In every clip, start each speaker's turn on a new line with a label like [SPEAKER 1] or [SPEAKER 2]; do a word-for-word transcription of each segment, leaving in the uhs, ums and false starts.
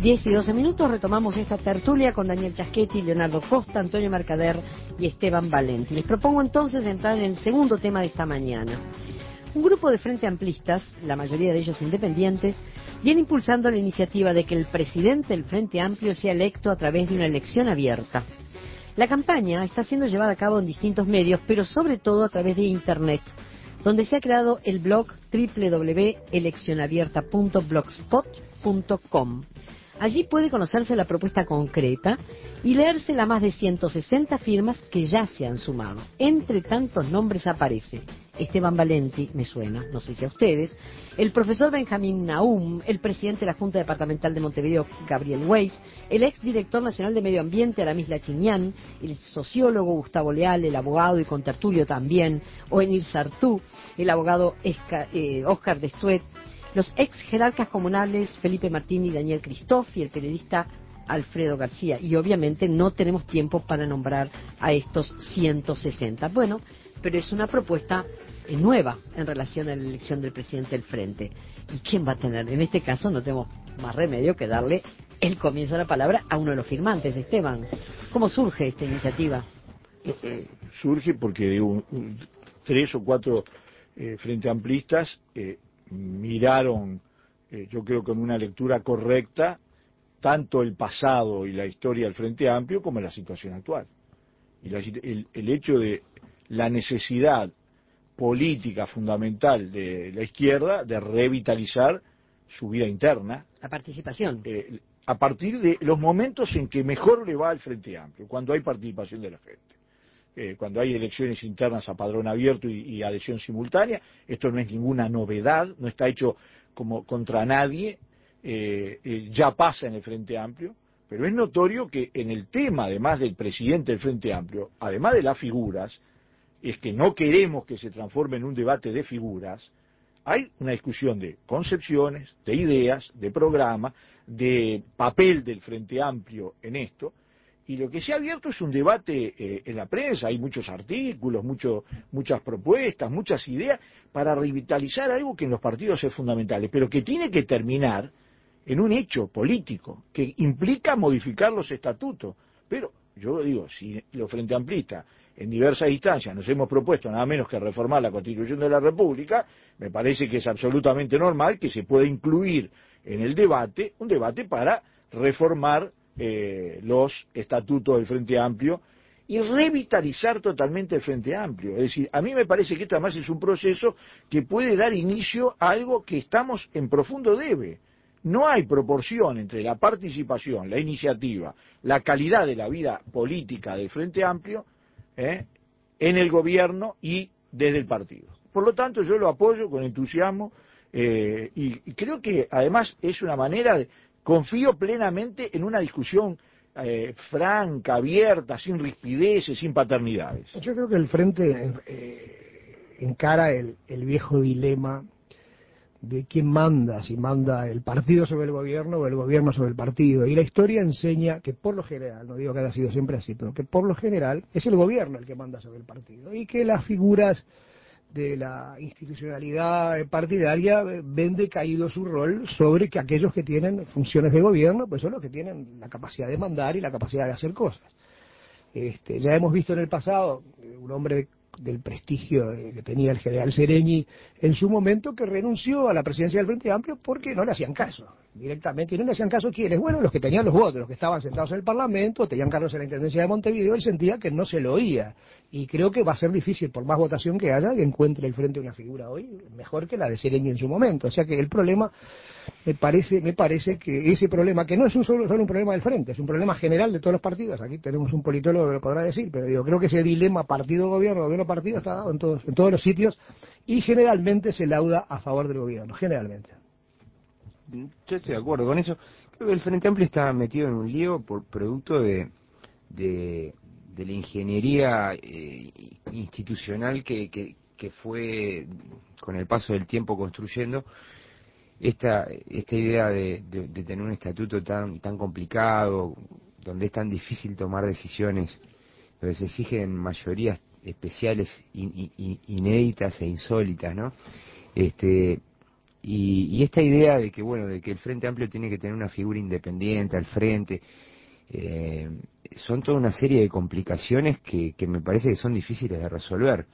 [SPEAKER 1] diez y doce minutos, retomamos esta tertulia con Daniel Chaschetti, Leonardo Costa, Antonio Mercader y Esteban Valenti. Les propongo entonces entrar en el segundo tema de esta mañana. Un grupo de frente amplistas, la mayoría de ellos independientes, viene impulsando la iniciativa de que el presidente del Frente Amplio sea electo a través de una elección abierta. La campaña está siendo llevada a cabo en distintos medios, pero sobre todo a través de Internet, donde se ha creado el blog doble u doble u doble u punto elección abierta punto blogspot punto com. Allí puede conocerse la propuesta concreta y leerse las más de ciento sesenta firmas que ya se han sumado. Entre tantos nombres aparece Esteban Valenti, me suena, no sé si a ustedes, el profesor Benjamín Nahum, el presidente de la Junta Departamental de Montevideo, Gabriel Weiss, el exdirector nacional de Medio Ambiente, Aramis Lachinian, el sociólogo Gustavo Leal, el abogado y contertulio también, Oenir Sartú, el abogado Esca, eh, Oscar Destuet, los ex jerarcas comunales Felipe Martín y Daniel Christoff y el periodista Alfredo García. Y obviamente no tenemos tiempo para nombrar a estos ciento sesenta. Bueno, pero es una propuesta eh, nueva en relación a la elección del presidente del Frente. ¿Y quién va a tener? En este caso no tenemos más remedio que darle el comienzo de la palabra a uno de los firmantes, Esteban. ¿Cómo surge esta iniciativa?
[SPEAKER 2] Eh, surge porque digo, un, un, tres o cuatro eh, frente amplistas eh, miraron, eh, yo creo con una lectura correcta, tanto el pasado y la historia del Frente Amplio como la situación actual. Y la, el, el hecho de la necesidad política fundamental de la izquierda de revitalizar su vida interna.
[SPEAKER 1] La participación.
[SPEAKER 2] Eh, a partir de los momentos en que mejor le va al Frente Amplio, cuando hay participación de la gente. Eh, cuando hay elecciones internas a padrón abierto y, y adhesión simultánea, esto no es ninguna novedad, no está hecho como contra nadie, eh, eh, ya pasa en el Frente Amplio, pero es notorio que en el tema, además del presidente del Frente Amplio, además de las figuras, es que no queremos que se transforme en un debate de figuras, hay una discusión de concepciones, de ideas, de programa, de papel del Frente Amplio en esto. Y lo que se ha abierto es un debate eh, en la prensa, hay muchos artículos, mucho, muchas propuestas, muchas ideas para revitalizar algo que en los partidos es fundamental, pero que tiene que terminar en un hecho político que implica modificar los estatutos. Pero yo digo, si los frente amplistas en diversas instancias nos hemos propuesto nada menos que reformar la Constitución de la República, me parece que es absolutamente normal que se pueda incluir en el debate un debate para reformar Eh, los estatutos del Frente Amplio y revitalizar totalmente el Frente Amplio. Es decir, a mí me parece que esto además es un proceso que puede dar inicio a algo que estamos en profundo debe. No hay proporción entre la participación, la iniciativa, la calidad de la vida política del Frente Amplio eh, en el gobierno y desde el partido. Por lo tanto, yo lo apoyo con entusiasmo eh, y, y creo que además es una manera de confío plenamente en una discusión eh, franca, abierta, sin rispideces, sin paternidades.
[SPEAKER 3] Yo creo que el Frente eh, encara el, el viejo dilema de quién manda, si manda el partido sobre el gobierno o el gobierno sobre el partido. Y la historia enseña que por lo general, no digo que haya sido siempre así, pero que por lo general es el gobierno el que manda sobre el partido. Y que las figuras de la institucionalidad partidaria ven decaído su rol sobre que aquellos que tienen funciones de gobierno pues son los que tienen la capacidad de mandar y la capacidad de hacer cosas. Este, ya hemos visto en el pasado un hombre del prestigio que tenía el general Sereñi en su momento que renunció a la presidencia del Frente Amplio porque no le hacían caso directamente. Y no le hacían caso ¿quiénes? Bueno, los que tenían los votos, los que estaban sentados en el Parlamento, tenían cargos en la Intendencia de Montevideo, él sentía que no se lo oía. Y creo que va a ser difícil, por más votación que haya, que encuentre el Frente una figura hoy mejor que la de Sereñi en su momento. O sea que el problema, me parece me parece que ese problema, que no es un solo, solo un problema del Frente, es un problema general de todos los partidos. Aquí tenemos un politólogo que lo podrá decir, pero digo, creo que ese dilema partido-gobierno, gobierno-partido está dado en todos, en todos los sitios y generalmente se lauda a favor del gobierno, generalmente.
[SPEAKER 4] Yo estoy de acuerdo con eso. Creo que el Frente Amplio está metido en un lío por producto de, de, de la ingeniería eh, institucional que, que, que fue con el paso del tiempo construyendo esta, esta idea de, de, de tener un estatuto tan, tan complicado, donde es tan difícil tomar decisiones, donde se exigen mayorías especiales, in, in, inéditas e insólitas, ¿no? Este, y, y esta idea de que, bueno, de que el Frente Amplio tiene que tener una figura independiente al frente, eh, son toda una serie de complicaciones que, que me parece que son difíciles de resolver.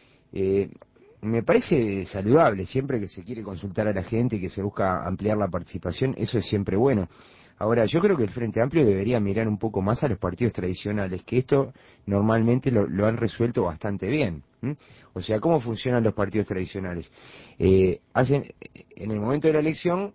[SPEAKER 4] Eh, me parece saludable, siempre que se quiere consultar a la gente y que se busca ampliar la participación, eso es siempre bueno. Ahora, yo creo que el Frente Amplio debería mirar un poco más a los partidos tradicionales, que esto normalmente lo, lo han resuelto bastante bien. ¿m? O sea, ¿cómo funcionan los partidos tradicionales? Eh, hacen, en el momento de la elección,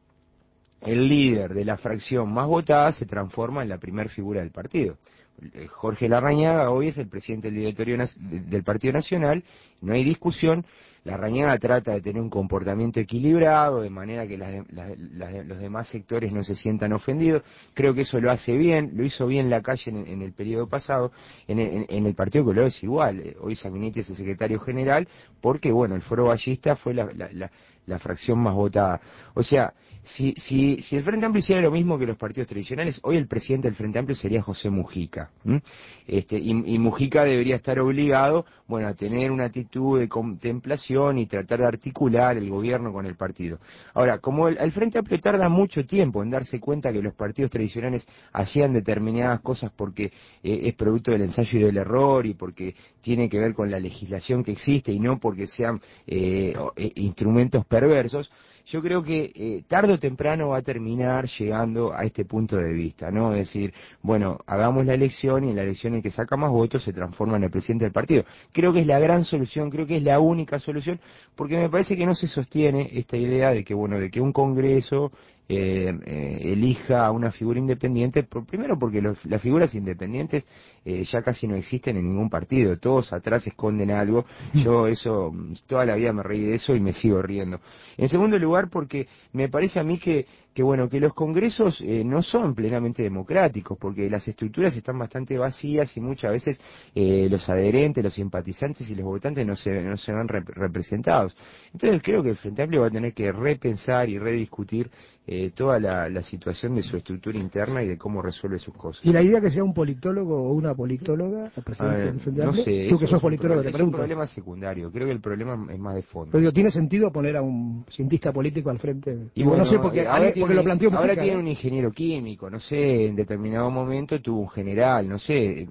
[SPEAKER 4] el líder de la fracción más votada se transforma en la primer figura del partido. Jorge Larrañaga hoy es el presidente del directorio del Partido Nacional, no hay discusión. Larrañaga trata de tener un comportamiento equilibrado, de manera que las, las, las, los demás sectores no se sientan ofendidos. Creo que eso lo hace bien, lo hizo bien Lacalle en, en el periodo pasado. En el, en, en el Partido Colorado es igual, hoy Sanguinetti es el secretario general, porque bueno, el Foro Ballista fue la, la, la, la fracción más votada. O sea, si, si, si el Frente Amplio hiciera lo mismo que los partidos tradicionales, hoy el presidente del Frente Amplio sería José Mujica. ¿m? Este, y, y Mujica debería estar obligado, bueno, a tener una actitud de contemplación y tratar de articular el gobierno con el partido. Ahora, como el, el Frente Amplio tarda mucho tiempo en darse cuenta que los partidos tradicionales hacían determinadas cosas porque eh, es producto del ensayo y del error y porque tiene que ver con la legislación que existe y no porque sean eh, eh, instrumentos perversos, yo creo que eh, tarde o temprano va a terminar llegando a este punto de vista, ¿no? Es decir, bueno, hagamos la elección y en la elección el que saca más votos se transforma en el presidente del partido. Creo que es la gran solución, creo que es la única solución, porque me parece que no se sostiene esta idea de que, bueno, de que un Congreso eh, eh, elija a una figura independiente, por, primero porque los, las figuras independientes eh, ya casi no existen en ningún partido, todos atrás esconden algo, yo eso, toda la vida me reí de eso y me sigo riendo. En segundo lugar, porque me parece a mí que, que bueno, que los congresos eh, no son plenamente democráticos, porque las estructuras están bastante vacías y muchas veces eh, los adherentes, los simpatizantes y los votantes no se, no se ven rep representados. Entonces creo que el Frente Amplio va a tener que repensar y rediscutir eh, toda la, la situación de su estructura interna y de cómo resuelve sus cosas.
[SPEAKER 3] ¿Y la idea que sea un politólogo o una politóloga, el presidente
[SPEAKER 4] ver,
[SPEAKER 3] del Frente
[SPEAKER 4] no
[SPEAKER 3] Amplio?
[SPEAKER 4] sé,
[SPEAKER 3] Tú que sos
[SPEAKER 4] es
[SPEAKER 3] politólogo,
[SPEAKER 4] un,
[SPEAKER 3] te
[SPEAKER 4] es
[SPEAKER 3] pregunto.
[SPEAKER 4] un problema secundario, creo que el problema es más de fondo.
[SPEAKER 3] Pero digo, ¿tiene sentido poner a un cientista político al frente?
[SPEAKER 4] Y
[SPEAKER 3] Digo,
[SPEAKER 4] bueno,
[SPEAKER 3] no sé, porque,
[SPEAKER 4] eh, ahora
[SPEAKER 3] alguien- porque
[SPEAKER 4] tiene,
[SPEAKER 3] lo planteó
[SPEAKER 4] ahora
[SPEAKER 3] Mujica,
[SPEAKER 4] tiene
[SPEAKER 3] ¿eh?
[SPEAKER 4] un ingeniero químico, no sé, en determinado momento tuvo un general, no sé,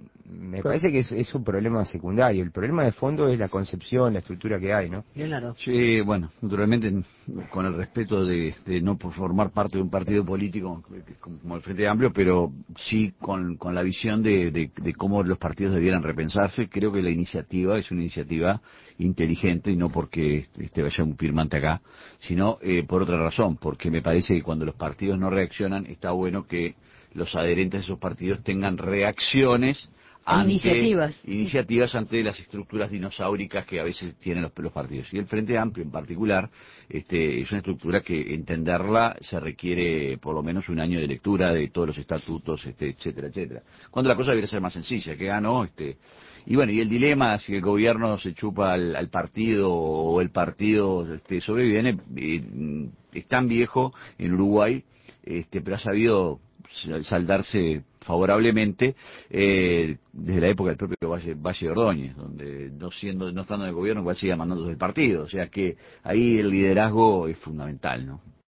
[SPEAKER 4] me
[SPEAKER 3] Pero-
[SPEAKER 4] parece que es, es un problema secundario, el problema de fondo es la concepción, la estructura que hay, ¿no?
[SPEAKER 1] Leonardo.
[SPEAKER 2] Sí, bueno, naturalmente con el respeto de, de no por formar parte de un partido político como el Frente Amplio, pero sí con, con la visión de, de, de cómo los partidos debieran repensarse. Creo que la iniciativa es una iniciativa inteligente y no porque este vaya un firmante acá, sino eh, por otra razón, porque me parece que cuando los partidos no reaccionan está bueno que los adherentes de esos partidos tengan reacciones ante
[SPEAKER 1] Iniciativas.
[SPEAKER 2] iniciativas ante las estructuras dinosauricas que a veces tienen los, los partidos. Y el Frente Amplio en particular este, es una estructura que entenderla se requiere por lo menos un año de lectura de todos los estatutos, este, etcétera, etcétera. Cuando la cosa debería ser más sencilla, que ganó, este, y bueno, y el dilema si el gobierno se chupa al, al partido o el partido este, sobrevive, eh, es tan viejo en Uruguay, este, pero ha sabido saldarse favorablemente eh, desde la época del propio Valle, Valle de Ordóñez, donde no siendo no estando en el gobierno igual sigue mandando el partido, o sea que ahí el liderazgo es fundamental, ¿no?